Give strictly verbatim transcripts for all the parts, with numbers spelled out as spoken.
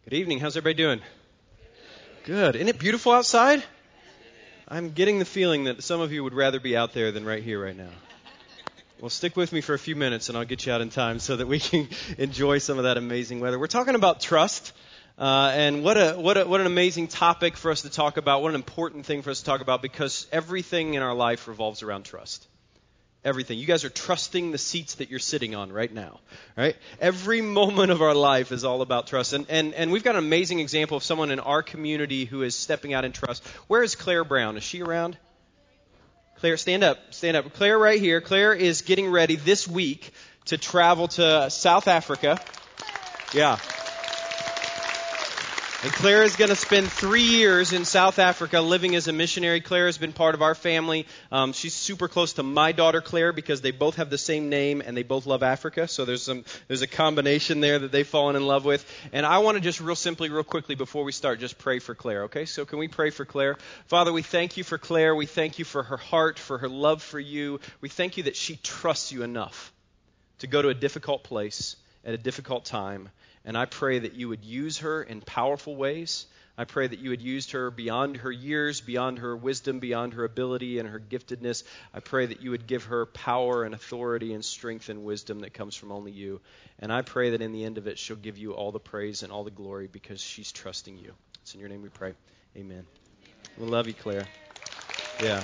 Good evening. How's everybody doing? Good. Isn't it beautiful outside? I'm getting the feeling that some of you would rather be out there than right here right now. Well, stick with me for a few minutes and I'll get you out in time so that we can enjoy some of that amazing weather. We're talking about trust. Uh, and what a what a what an amazing topic for us to talk about. What an important thing for us to talk about, because everything in our life revolves around trust. Everything. You guys are trusting the seats that you're sitting on right now, right? Every moment of our life is all about trust. And, and, and we've got an amazing example of someone in our community who is stepping out in trust. Where is Claire Brown? Is she around? Claire, stand up. Stand up. Claire right here. Claire is getting ready this week to travel to South Africa. Yeah. And Claire is going to spend three years in South Africa living as a missionary. Claire has been part of our family. Um, she's super close to my daughter Claire because they both have the same name and they both love Africa. So there's some there's a combination there that they've fallen in love with. And I want to just real simply, real quickly before we start, just pray for Claire. Okay? So can we pray for Claire? Father, we thank you for Claire. We thank you for her heart, for her love for you. We thank you that she trusts you enough to go to a difficult place at a difficult time. And I pray that you would use her in powerful ways. I pray that you would use her beyond her years, beyond her wisdom, beyond her ability and her giftedness. I pray that you would give her power and authority and strength and wisdom that comes from only you. And I pray that in the end of it, she'll give you all the praise and all the glory because she's trusting you. It's in your name we pray. Amen. We love you, Claire. Yeah.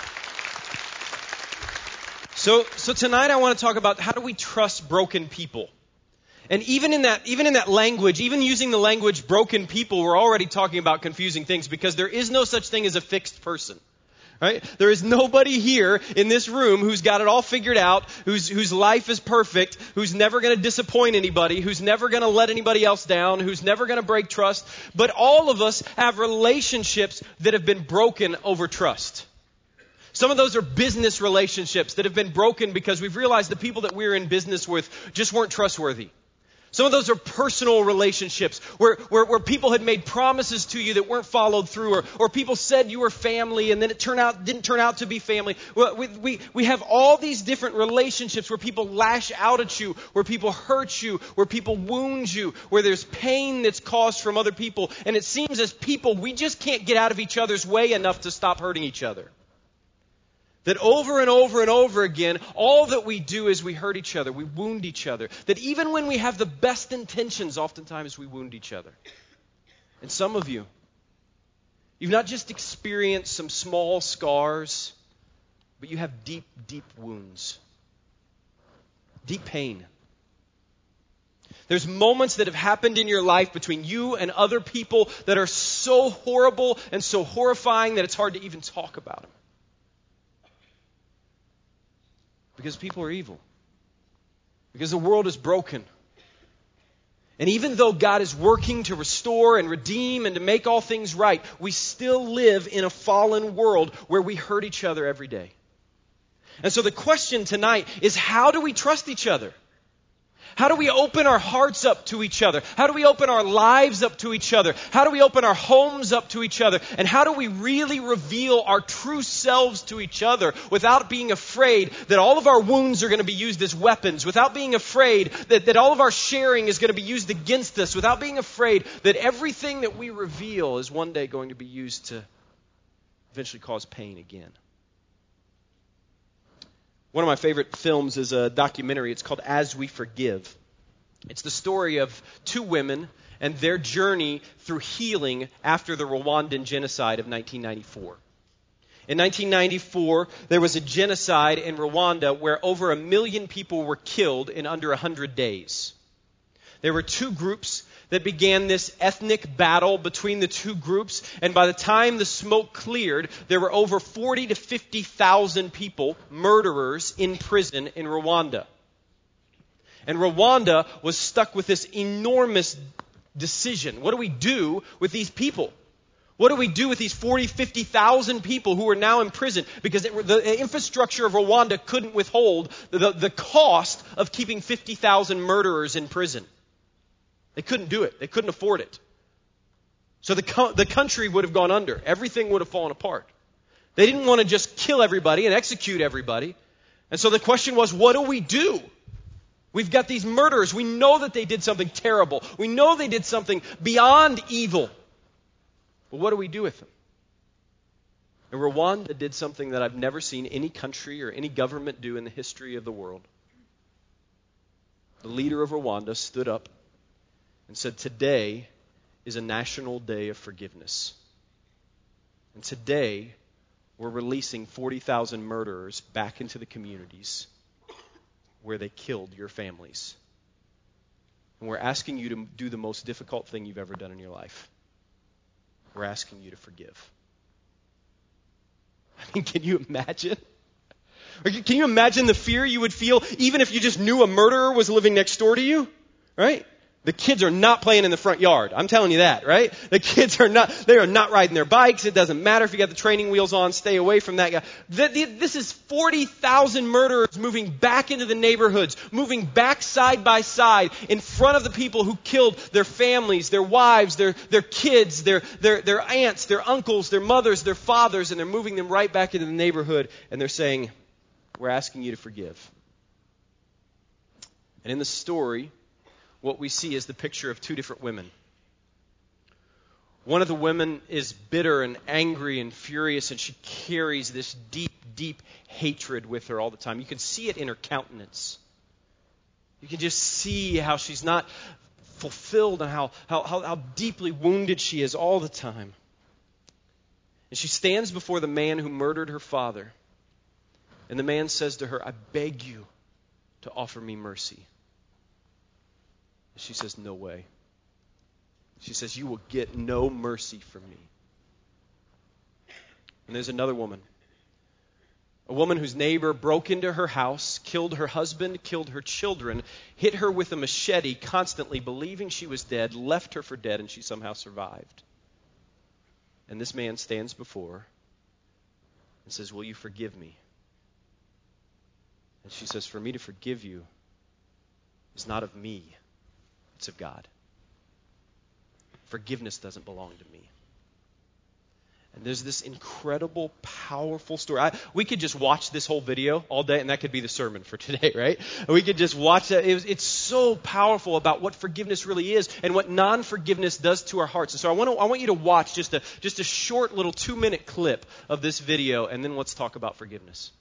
So, so tonight I want to talk about how do we trust broken people. And even in that, even in that language, even using the language broken people, we're already talking about confusing things because there is no such thing as a fixed person, right? There is nobody here in this room who's got it all figured out, whose whose life is perfect, who's never going to disappoint anybody, who's never going to let anybody else down, who's never going to break trust. But all of us have relationships that have been broken over trust. Some of those are business relationships that have been broken because we've realized the people that we're in business with just weren't trustworthy. Some of those are personal relationships where, where, where people had made promises to you that weren't followed through, or, or people said you were family and then it turned out didn't turn out to be family. Well, we, we, we have all these different relationships where people lash out at you, where people hurt you, where people wound you, where there's pain that's caused from other people. And it seems as people, we just can't get out of each other's way enough to stop hurting each other. That over and over and over again, all that we do is we hurt each other, we wound each other. That even when we have the best intentions, oftentimes we wound each other. And some of you, you've not just experienced some small scars, but you have deep, deep wounds. Deep pain. There's moments that have happened in your life between you and other people that are so horrible and so horrifying that it's hard to even talk about them. Because people are evil. Because the world is broken. And even though God is working to restore and redeem and to make all things right, we still live in a fallen world where we hurt each other every day. And so the question tonight is, how do we trust each other? How do we open our hearts up to each other? How do we open our lives up to each other? How do we open our homes up to each other? And how do we really reveal our true selves to each other without being afraid that all of our wounds are going to be used as weapons, without being afraid that, that all of our sharing is going to be used against us, without being afraid that everything that we reveal is one day going to be used to eventually cause pain again? One of my favorite films is a documentary. It's called As We Forgive. It's the story of two women and their journey through healing after the Rwandan genocide of nineteen ninety-four. In nineteen ninety-four, there was a genocide in Rwanda where over a million people were killed in under one hundred days. There were two groups that began this ethnic battle between the two groups. And by the time the smoke cleared, there were over forty to fifty thousand people, murderers, in prison in Rwanda. And Rwanda was stuck with this enormous decision. What do we do with these people? What do we do with these forty, fifty thousand people who are now in prison? Because it, the infrastructure of Rwanda couldn't withhold the, the cost of keeping fifty thousand murderers in prison. They couldn't do it. They couldn't afford it. So the, co- the country would have gone under. Everything would have fallen apart. They didn't want to just kill everybody and execute everybody. And so the question was, what do we do? We've got these murderers. We know that they did something terrible. We know they did something beyond evil. But what do we do with them? And Rwanda did something that I've never seen any country or any government do in the history of the world. The leader of Rwanda stood up and said, today is a national day of forgiveness. And today, we're releasing forty thousand murderers back into the communities where they killed your families. And we're asking you to do the most difficult thing you've ever done in your life. We're asking you to forgive. I mean, can you imagine? Or can you imagine the fear you would feel even if you just knew a murderer was living next door to you? Right? The kids are not playing in the front yard. I'm telling you that, right? The kids are not, they are not riding their bikes. It doesn't matter if you got the training wheels on. Stay away from that guy. This is forty thousand murderers moving back into the neighborhoods, moving back side by side in front of the people who killed their families, their wives, their, their kids, their, their, their aunts, their uncles, their mothers, their fathers, and they're moving them right back into the neighborhood. And they're saying, we're asking you to forgive. And in the story, what we see is the picture of two different women. One of the women is bitter and angry and furious, and she carries this deep, deep hatred with her all the time. You can see it in her countenance. You can just see how she's not fulfilled and how, how, how, how deeply wounded she is all the time. And she stands before the man who murdered her father. And the man says to her, I beg you to offer me mercy. She says, no way. She says, you will get no mercy from me. And there's another woman. A woman whose neighbor broke into her house, killed her husband, killed her children, hit her with a machete constantly, believing she was dead, left her for dead, and she somehow survived. And this man stands before her and says, will you forgive me? And she says, for me to forgive you is not of me. It's of God. Forgiveness doesn't belong to me. And there's this incredible, powerful story. I, we could just watch this whole video all day, and that could be the sermon for today, right? We could just watch that. It was, it's so powerful about what forgiveness really is and what non-forgiveness does to our hearts. And so I want to, I want you to watch just a just a short little two-minute clip of this video, and then let's talk about forgiveness.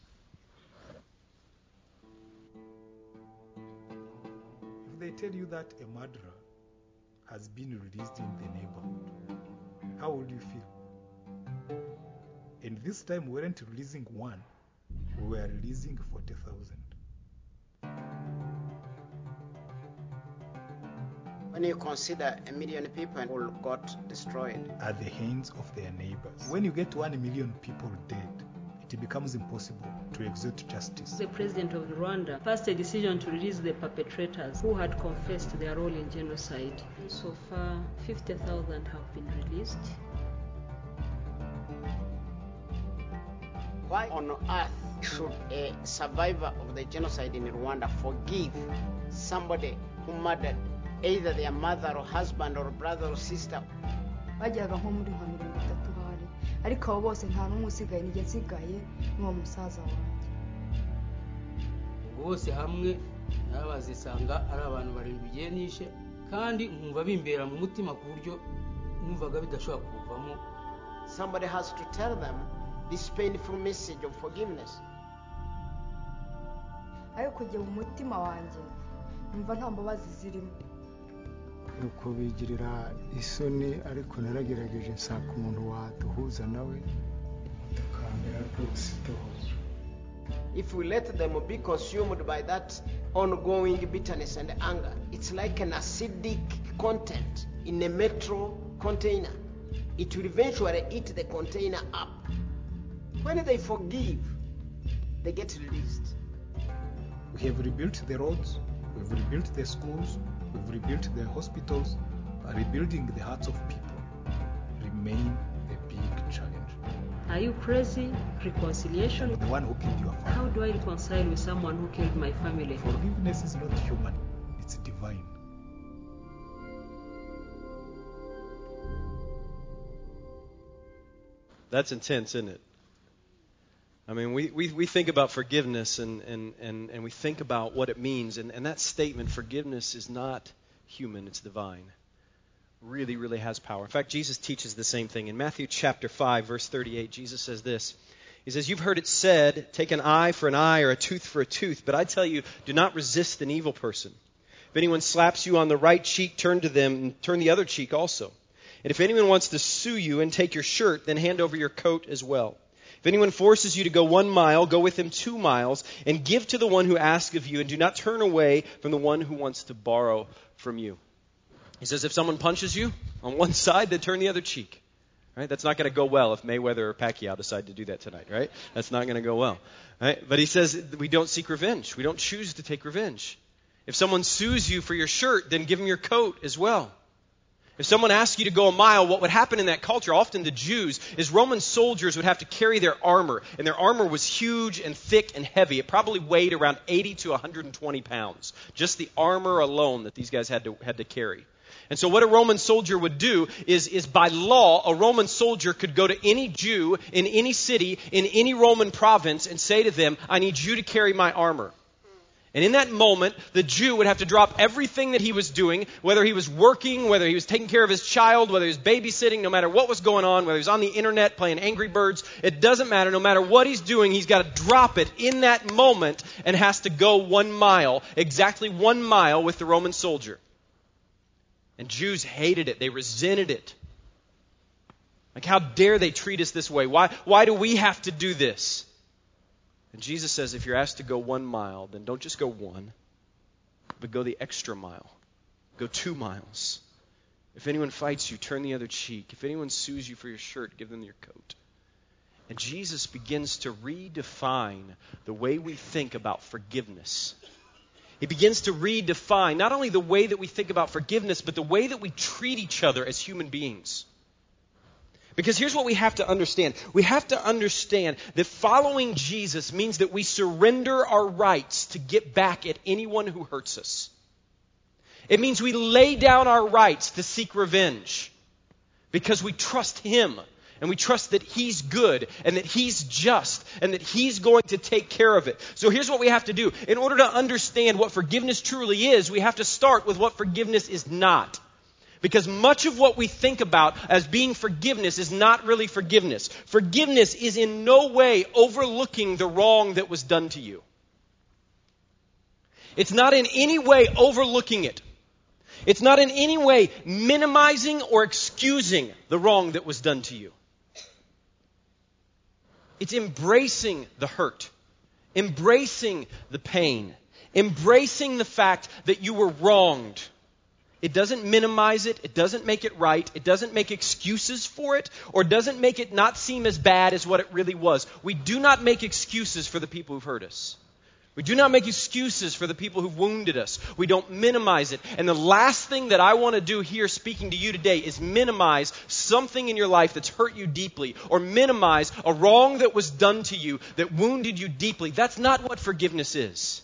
They tell you that a murderer has been released in the neighborhood, how would you feel? And this time we weren't releasing one, we were releasing forty thousand. When you consider a million people who got destroyed at the hands of their neighbors. When you get one million people dead, it becomes impossible to exert justice. The president of Rwanda passed a decision to release the perpetrators who had confessed their role in genocide. So far, fifty thousand have been released. Why on earth should a survivor of the genocide in Rwanda forgive somebody who murdered either their mother or husband or brother or sister? Bajyaga nko muri nka mirongo itatu hari ariko abo bose nta n'umwe usigaye nige nsigaye n'uwo musaza wanjye. Bose hamwe nabazisanga ari abantu barindwi bigiye nishe kandi nkumva bimbera mu mutima ku buryo numvaga bidashobora kuvamo. Somebody has to tell them this painful message of forgiveness. Ariko kujya mu mutima wanjye numva nta mbabazi zirimo. Nuko bigirira isoni ariko naragerageje nsaka umuntu waduhuza nawe tukambera rwose tuhuza. If we let them be consumed by that ongoing bitterness and anger, it's like an acidic content in a metal container. It will eventually eat the container up. When they forgive, they get released. We have rebuilt the roads, we've rebuilt the schools, we've rebuilt the hospitals. Rebuilding the hearts of people remain a big challenge. Are you crazy? Reconciliation? The one who killed your family. How do I reconcile with someone who killed my family? Forgiveness is not human, it's divine. That's intense, isn't it? I mean, we, we, we think about forgiveness and, and, and, and we think about what it means. And, and that statement, forgiveness is not human, it's divine. Really, really has power. In fact, Jesus teaches the same thing. In Matthew chapter five, verse thirty-eight, Jesus says this. He says, you've heard it said, take an eye for an eye or a tooth for a tooth. But I tell you, do not resist an evil person. If anyone slaps you on the right cheek, turn to them and turn the other cheek also. And if anyone wants to sue you and take your shirt, then hand over your coat as well. If anyone forces you to go one mile, go with him two miles, and give to the one who asks of you, and do not turn away from the one who wants to borrow from you. He says, if someone punches you on one side, then turn the other cheek. Right? That's not going to go well if Mayweather or Pacquiao decide to do that tonight, right? That's not going to go well. Right? But he says we don't seek revenge. We don't choose to take revenge. If someone sues you for your shirt, then give him your coat as well. If someone asks you to go a mile, what would happen in that culture, often the Jews, is Roman soldiers would have to carry their armor. And their armor was huge and thick and heavy. It probably weighed around eighty to one hundred twenty pounds. Just the armor alone that these guys had to had to carry. And so what a Roman soldier would do is, is by law, a Roman soldier could go to any Jew in any city, in any Roman province, and say to them, I need you to carry my armor. And in that moment, the Jew would have to drop everything that he was doing, whether he was working, whether he was taking care of his child, whether he was babysitting, no matter what was going on, whether he was on the internet playing Angry Birds. It doesn't matter. No matter what he's doing, he's got to drop it in that moment and has to go one mile, exactly one mile with the Roman soldier. And Jews hated it. They resented it. Like, how dare they treat us this way? Why, why do we have to do this? And Jesus says, if you're asked to go one mile, then don't just go one, but go the extra mile. Go two miles. If anyone fights you, turn the other cheek. If anyone sues you for your shirt, give them your coat. And Jesus begins to redefine the way we think about forgiveness. He begins to redefine not only the way that we think about forgiveness, but the way that we treat each other as human beings. Because here's what we have to understand. We have to understand that following Jesus means that we surrender our rights to get back at anyone who hurts us. It means we lay down our rights to seek revenge because we trust Him. And we trust that He's good and that He's just and that He's going to take care of it. So here's what we have to do. In order to understand what forgiveness truly is, we have to start with what forgiveness is not. Because much of what we think about as being forgiveness is not really forgiveness. Forgiveness is in no way overlooking the wrong that was done to you. It's not in any way overlooking it. It's not in any way minimizing or excusing the wrong that was done to you. It's embracing the hurt, embracing the pain, embracing the fact that you were wronged. It doesn't minimize it. It doesn't make it right. It doesn't make excuses for it, or doesn't make it not seem as bad as what it really was. We do not make excuses for the people who've hurt us. We do not make excuses for the people who've wounded us. We don't minimize it. And the last thing that I want to do here speaking to you today is minimize something in your life that's hurt you deeply, or minimize a wrong that was done to you that wounded you deeply. That's not what forgiveness is.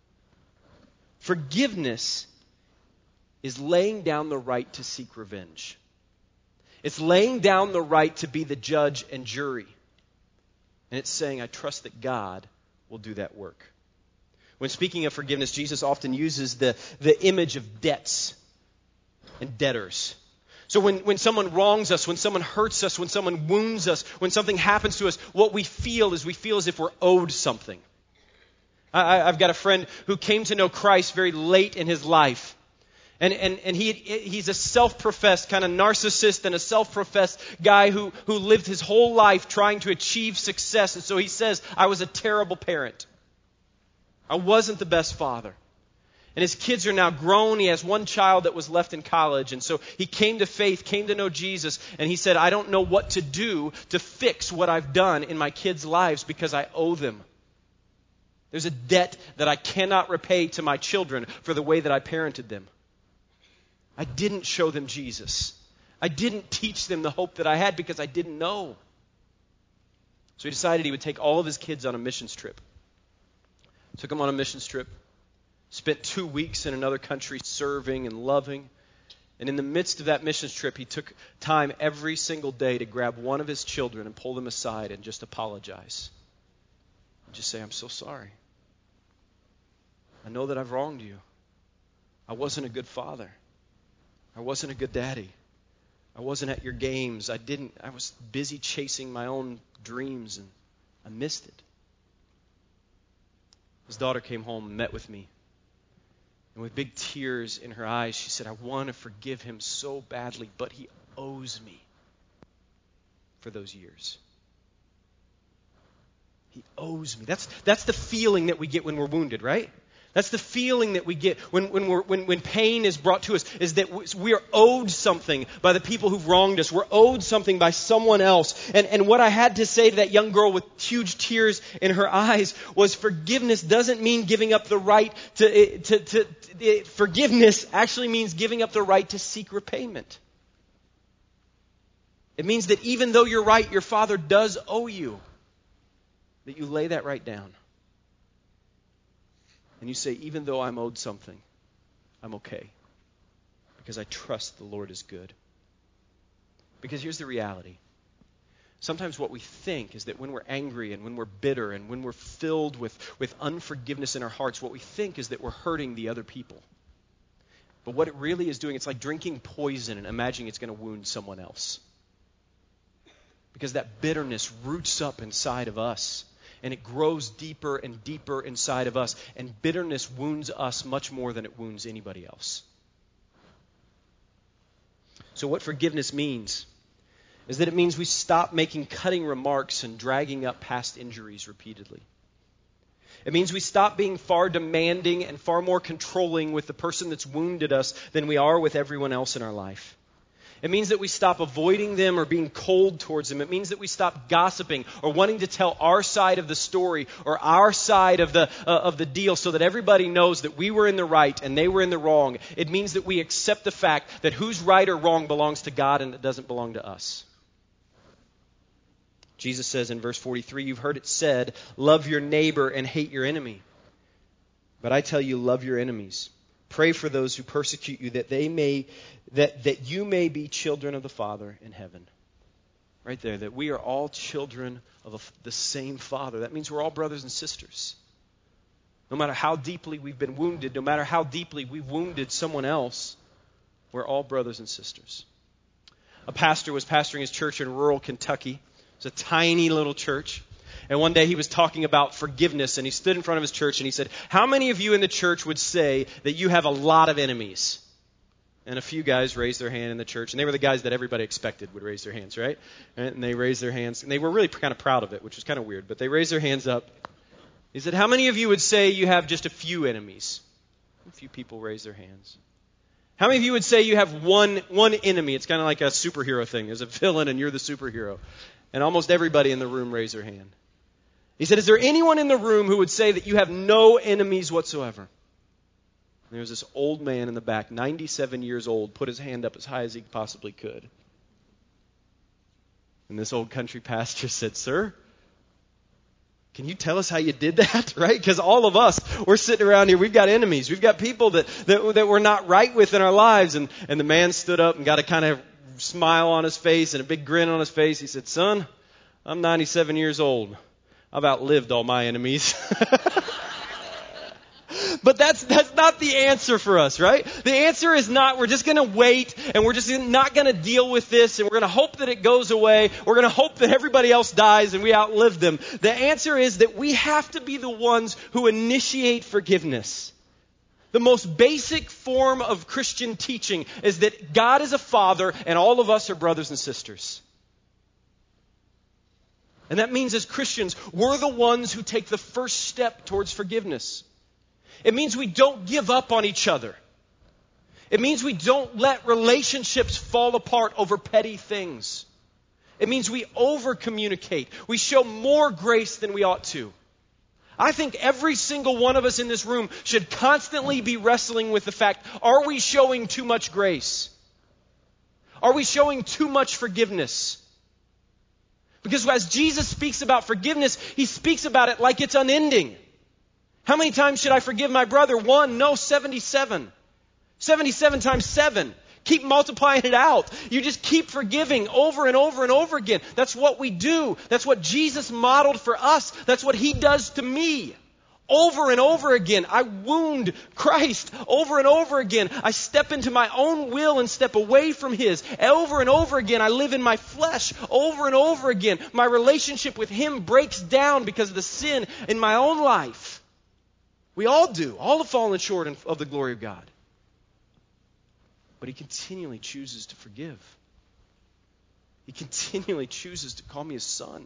Forgiveness is laying down the right to seek revenge. It's laying down the right to be the judge and jury. And it's saying, I trust that God will do that work. When speaking of forgiveness, Jesus often uses the, the image of debts and debtors. So when, when someone wrongs us, when someone hurts us, when someone wounds us, when something happens to us, what we feel is we feel as if we're owed something. I, I've got a friend who came to know Christ very late in his life. And, and, and he he's a self-professed kind of narcissist and a self-professed guy who, who lived his whole life trying to achieve success. And so he says, I was a terrible parent. I wasn't the best father. And his kids are now grown. He has one child that was left in college. And so he came to faith, came to know Jesus. And he said, I don't know what to do to fix what I've done in my kids' lives because I owe them. There's a debt that I cannot repay to my children for the way that I parented them. I didn't show them Jesus. I didn't teach them the hope that I had because I didn't know. So he decided he would take all of his kids on a missions trip. Took them on a missions trip. Spent two weeks in another country serving and loving. And in the midst of that missions trip, he took time every single day to grab one of his children and pull them aside and just apologize. Just say, I'm so sorry. I know that I've wronged you. I wasn't a good father. I wasn't a good daddy. I wasn't at your games. I didn't, I was busy chasing my own dreams and I missed it. His daughter came home and met with me. And with big tears in her eyes, she said, I want to forgive him so badly, but he owes me for those years. He owes me. That's, that's the feeling that we get when we're wounded, right? That's the feeling that we get when, when, we're, when, when pain is brought to us, is that we are owed something by the people who've wronged us. We're owed something by someone else. And, and what I had to say to that young girl with huge tears in her eyes was forgiveness doesn't mean giving up the right to, to, to, to forgiveness actually means giving up the right to seek repayment. It means that even though you're right, your father does owe you, that you lay that right down. And you say, even though I'm owed something, I'm okay. Because I trust the Lord is good. Because here's the reality. Sometimes what we think is that when we're angry and when we're bitter and when we're filled with, with unforgiveness in our hearts, what we think is that we're hurting the other people. But what it really is doing, it's like drinking poison and imagining it's going to wound someone else. Because that bitterness roots up inside of us. And it grows deeper and deeper inside of us. And bitterness wounds us much more than it wounds anybody else. So what forgiveness means is that it means we stop making cutting remarks and dragging up past injuries repeatedly. It means we stop being far demanding and far more controlling with the person that's wounded us than we are with everyone else in our life. It means that we stop avoiding them or being cold towards them. It means that we stop gossiping or wanting to tell our side of the story or our side of the uh, of the deal so that everybody knows that we were in the right and they were in the wrong. It means that we accept the fact that who's right or wrong belongs to God and it doesn't belong to us. Jesus says in verse forty-three, you've heard it said, love your neighbor and hate your enemy. But I tell you, love your enemies. Pray for those who persecute you, that they may, that, that you may be children of the Father in heaven. Right there, that we are all children of a, the same Father. That means we're all brothers and sisters. No matter how deeply we've been wounded, no matter how deeply we've wounded someone else, we're all brothers and sisters. A pastor was pastoring his church in rural Kentucky. It's a tiny little church. And one day he was talking about forgiveness, and he stood in front of his church and he said, how many of you in the church would say that you have a lot of enemies? And a few guys raised their hand in the church, and they were the guys that everybody expected would raise their hands, right? And they raised their hands, and they were really kind of proud of it, which was kind of weird, but they raised their hands up. He said, how many of you would say you have just a few enemies? A few people raised their hands. How many of you would say you have one one enemy? It's kind of like a superhero thing. There's a villain and you're the superhero. And almost everybody in the room raised their hand. He said, is there anyone in the room who would say that you have no enemies whatsoever? And there was this old man in the back, ninety-seven years old, put his hand up as high as he possibly could. And this old country pastor said, sir, can you tell us how you did that? Right? Because all of us, we're sitting around here, we've got enemies. We've got people that, that, that we're not right with in our lives. And, and the man stood up and got a kind of smile on his face and a big grin on his face. He said, son, I'm ninety-seven years old. I've outlived all my enemies. But that's that's not the answer for us, right? The answer is not, we're just going to wait and we're just not going to deal with this and we're going to hope that it goes away. We're going to hope that everybody else dies and we outlive them. The answer is that we have to be the ones who initiate forgiveness. The most basic form of Christian teaching is that God is a father and all of us are brothers and sisters. And that means as Christians, we're the ones who take the first step towards forgiveness. It means we don't give up on each other. It means we don't let relationships fall apart over petty things. It means we over-communicate. We show more grace than we ought to. I think every single one of us in this room should constantly be wrestling with the fact, are we showing too much grace? Are we showing too much forgiveness? Because as Jesus speaks about forgiveness, he speaks about it like it's unending. How many times should I forgive my brother? One? No, seventy-seven. seventy-seven times seven. Keep multiplying it out. You just keep forgiving over and over and over again. That's what we do. That's what Jesus modeled for us. That's what He does to me. Over and over again, I wound Christ. Over and over again, I step into my own will and step away from His. Over and over again, I live in my flesh. Over and over again, my relationship with Him breaks down because of the sin in my own life. We all do. All have fallen short of the glory of God. But He continually chooses to forgive. He continually chooses to call me His son.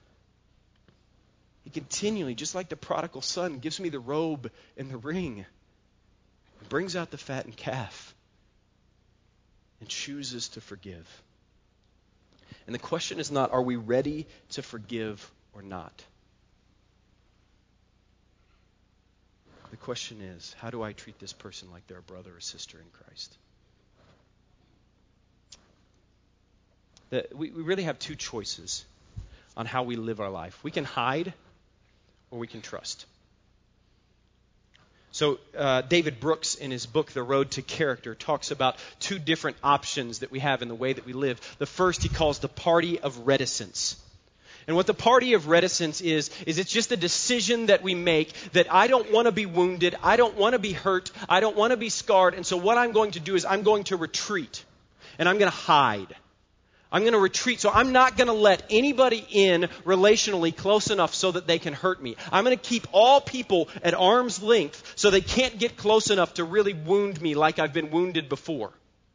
He continually, just like the prodigal son, gives me the robe and the ring, brings out the fattened calf, and chooses to forgive. And the question is not, are we ready to forgive or not? The question is, how do I treat this person like they're a brother or sister in Christ? The, we, we really have two choices on how we live our life. We can hide, or we can trust. So uh, David Brooks, in his book, The Road to Character, talks about two different options that we have in the way that we live. The first he calls the party of reticence. And what the party of reticence is, is it's just a decision that we make that I don't want to be wounded, I don't want to be hurt, I don't want to be scarred, and so what I'm going to do is I'm going to retreat, and I'm going to hide. I'm going to retreat, so I'm not going to let anybody in relationally close enough so that they can hurt me. I'm going to keep all people at arm's length so they can't get close enough to really wound me like I've been wounded before.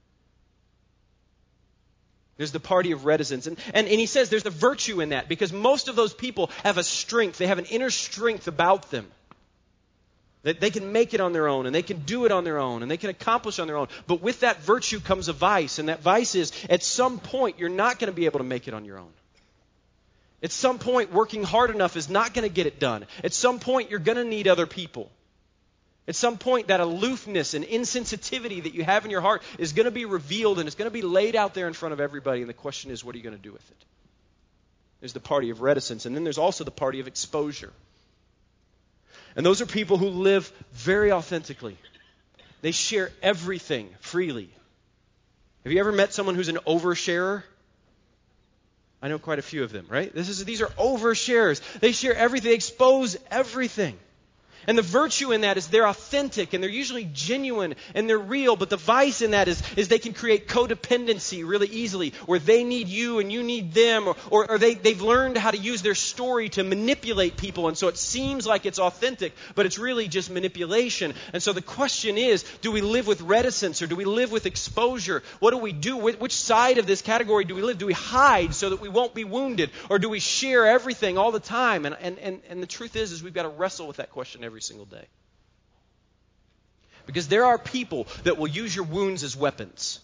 There's the party of reticence. And, and, and he says there's a virtue in that because most of those people have a strength. They have an inner strength about them. That they can make it on their own, and they can do it on their own, and they can accomplish on their own. But with that virtue comes a vice, and that vice is at some point you're not going to be able to make it on your own. At some point, working hard enough is not going to get it done. At some point, you're going to need other people. At some point, that aloofness and insensitivity that you have in your heart is going to be revealed, and it's going to be laid out there in front of everybody, and the question is, what are you going to do with it? There's the party of reticence, and then there's also the party of exposure. And those are people who live very authentically. They share everything freely. Have you ever met someone who's an oversharer? I know quite a few of them, right? This is these are oversharers. They share everything. They expose everything. And the virtue in that is they're authentic and they're usually genuine and they're real. But the vice in that is, is they can create codependency really easily where they need you and you need them. Or, or, or they, they've learned how to use their story to manipulate people. And so it seems like it's authentic, but it's really just manipulation. And so the question is, do we live with reticence or do we live with exposure? What do we do? Which side of this category do we live? Do we hide so that we won't be wounded? Or do we share everything all the time? And, and, and, and the truth is, is we've got to wrestle with that question every single day. Because there are people that will use your wounds as weapons.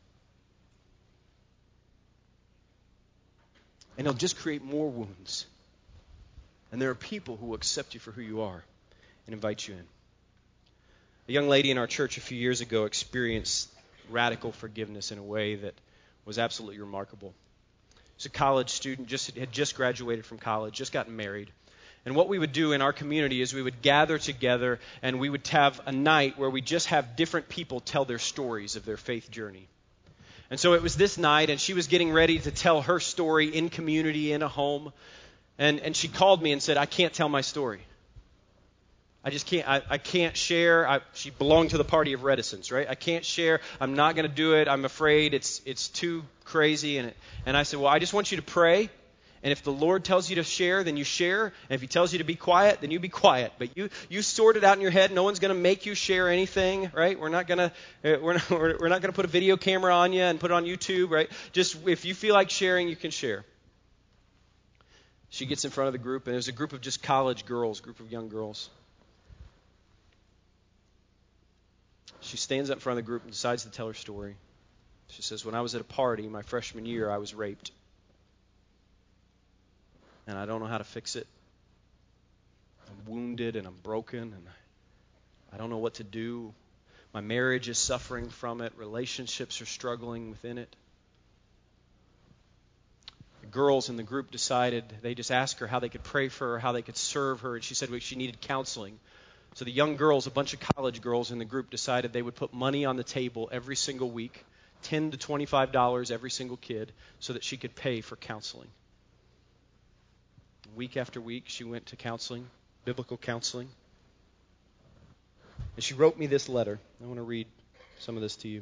And they'll just create more wounds. And there are people who will accept you for who you are and invite you in. A young lady in our church a few years ago experienced radical forgiveness in a way that was absolutely remarkable. She's a college student, just had just graduated from college, just gotten married. And what we would do in our community is we would gather together and we would have a night where we just have different people tell their stories of their faith journey. And so it was this night, and she was getting ready to tell her story in community, in a home. And, and she called me and said, I can't tell my story. I just can't, I, I can't share. I, she belonged to the party of reticence, right? I can't share. I'm not going to do it. I'm afraid it's it's too crazy. And, it, and I said, well, I just want you to pray. And if the Lord tells you to share, then you share. And if He tells you to be quiet, then you be quiet. But you you sort it out in your head. No one's going to make you share anything, right? We're not going to we're not, we're not going to put a video camera on you and put it on YouTube, right? Just if you feel like sharing, you can share. She gets in front of the group, and there's a group of just college girls, group of young girls. She stands up in front of the group and decides to tell her story. She says, when I was at a party my freshman year, I was raped. And I don't know how to fix it. I'm wounded and I'm broken and I don't know what to do. My marriage is suffering from it. Relationships are struggling within it. The girls in the group decided, they just asked her how they could pray for her, how they could serve her, and she said well, she needed counseling. So the young girls, a bunch of college girls in the group, decided they would put money on the table every single week ten to twenty-five dollars every single kid so that she could pay for counseling. Week after week, she went to counseling, biblical counseling. And she wrote me this letter. I want to read some of this to you.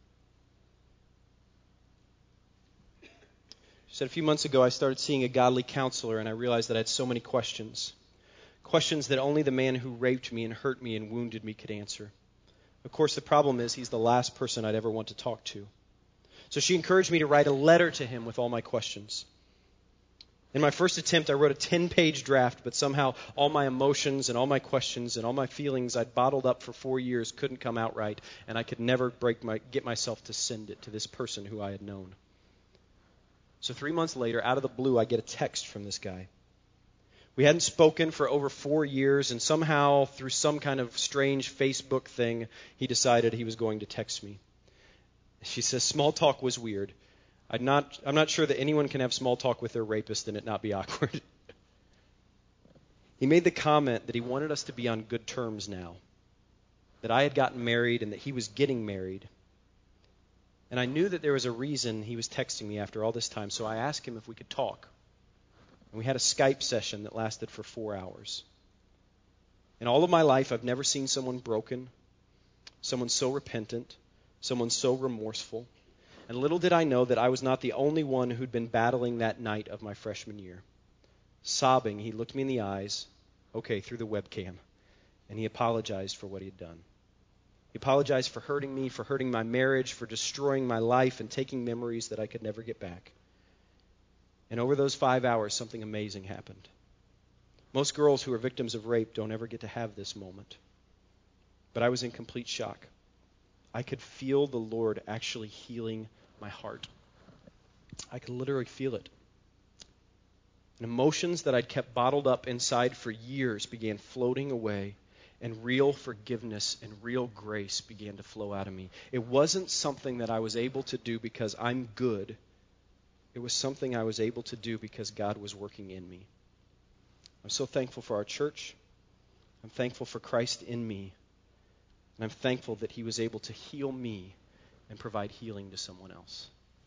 She said, a few months ago, I started seeing a godly counselor, and I realized that I had so many questions. Questions that only the man who raped me and hurt me and wounded me could answer. Of course, the problem is he's the last person I'd ever want to talk to. So she encouraged me to write a letter to him with all my questions. In my first attempt, I wrote a ten-page draft, but somehow all my emotions and all my questions and all my feelings I'd bottled up for four years couldn't come out right, and I could never break my, get myself to send it to this person who I had known. So three months later, out of the blue, I get a text from this guy. We hadn't spoken for over four years, and somehow, through some kind of strange Facebook thing, he decided he was going to text me. She says, small talk was weird. I'm not, I'm not sure that anyone can have small talk with their rapist and it not be awkward. He made the comment that he wanted us to be on good terms now, that I had gotten married and that he was getting married. And I knew that there was a reason he was texting me after all this time, so I asked him if we could talk. And we had a Skype session that lasted for four hours. In all of my life, I've never seen someone broken, someone so repentant, someone so remorseful. And little did I know that I was not the only one who'd been battling that night of my freshman year. Sobbing, he looked me in the eyes, okay, through the webcam, and he apologized for what he had done. He apologized for hurting me, for hurting my marriage, for destroying my life and taking memories that I could never get back. And over those five hours, something amazing happened. Most girls who are victims of rape don't ever get to have this moment. But I was in complete shock. I could feel the Lord actually healing my heart. I could literally feel it. And emotions that I'd kept bottled up inside for years began floating away, and real forgiveness and real grace began to flow out of me. It wasn't something that I was able to do because I'm good. It was something I was able to do because God was working in me. I'm so thankful for our church. I'm thankful for Christ in me. And I'm thankful that he was able to heal me and provide healing to someone else.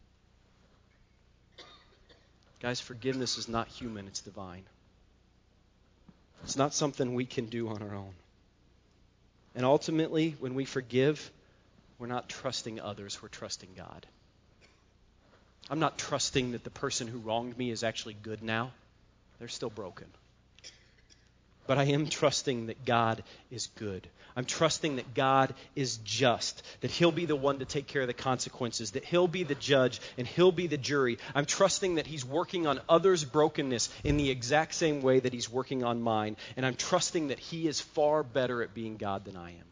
Guys, forgiveness is not human, it's divine. It's not something we can do on our own. And ultimately, when we forgive, we're not trusting others, we're trusting God. I'm not trusting that the person who wronged me is actually good now. They're still broken. But I am trusting that God is good. I'm trusting that God is just, that he'll be the one to take care of the consequences, that he'll be the judge and he'll be the jury. I'm trusting that he's working on others' brokenness in the exact same way that he's working on mine. And I'm trusting that he is far better at being God than I am.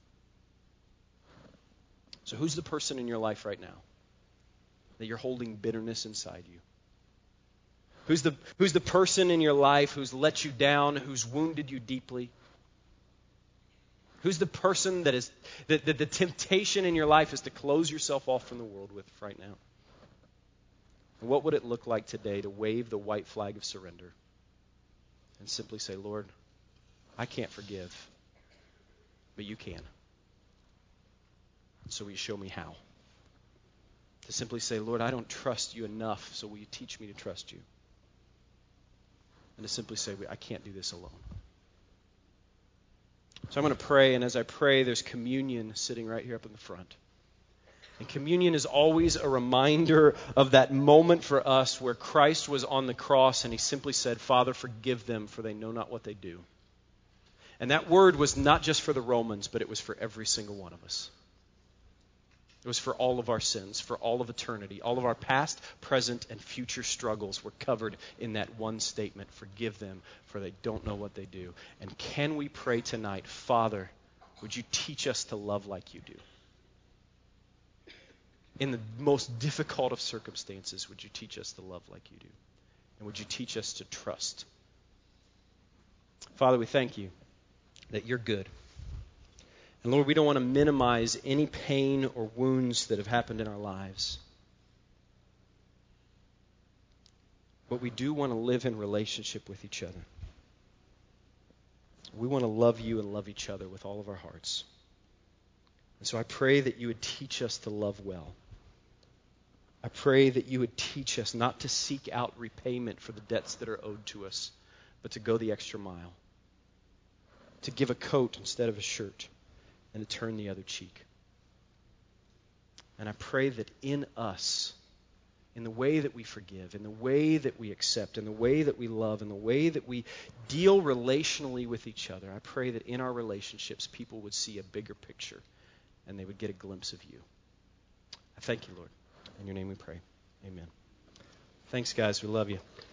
So who's the person in your life right now that you're holding bitterness inside you? Who's the, who's the person in your life who's let you down, who's wounded you deeply? Who's the person that is that, that the temptation in your life is to close yourself off from the world with right now? And what would it look like today to wave the white flag of surrender and simply say, Lord, I can't forgive, but you can. So will you show me how? To simply say, Lord, I don't trust you enough, so will you teach me to trust you? And to simply say, I can't do this alone. So I'm going to pray, and as I pray, there's communion sitting right here up in the front. And communion is always a reminder of that moment for us where Christ was on the cross and he simply said, Father, forgive them, for they know not what they do. And that word was not just for the Romans, but it was for every single one of us. It was for all of our sins, for all of eternity. All of our past, present, and future struggles were covered in that one statement. Forgive them, for they don't know what they do. And can we pray tonight, Father, would you teach us to love like you do? In the most difficult of circumstances, would you teach us to love like you do? And would you teach us to trust? Father, we thank you that you're good. And Lord, we don't want to minimize any pain or wounds that have happened in our lives. But we do want to live in relationship with each other. We want to love you and love each other with all of our hearts. And so I pray that you would teach us to love well. pray that you would teach us not to seek out repayment for the debts that are owed to us, but to go the extra mile, to give a coat instead of a shirt, and to turn the other cheek. And I pray that in us, in the way that we forgive, in the way that we accept, in the way that we love, in the way that we deal relationally with each other, I pray that in our relationships, people would see a bigger picture and they would get a glimpse of you. I thank you, Lord. In your name we pray. Amen. Thanks, guys. We love you.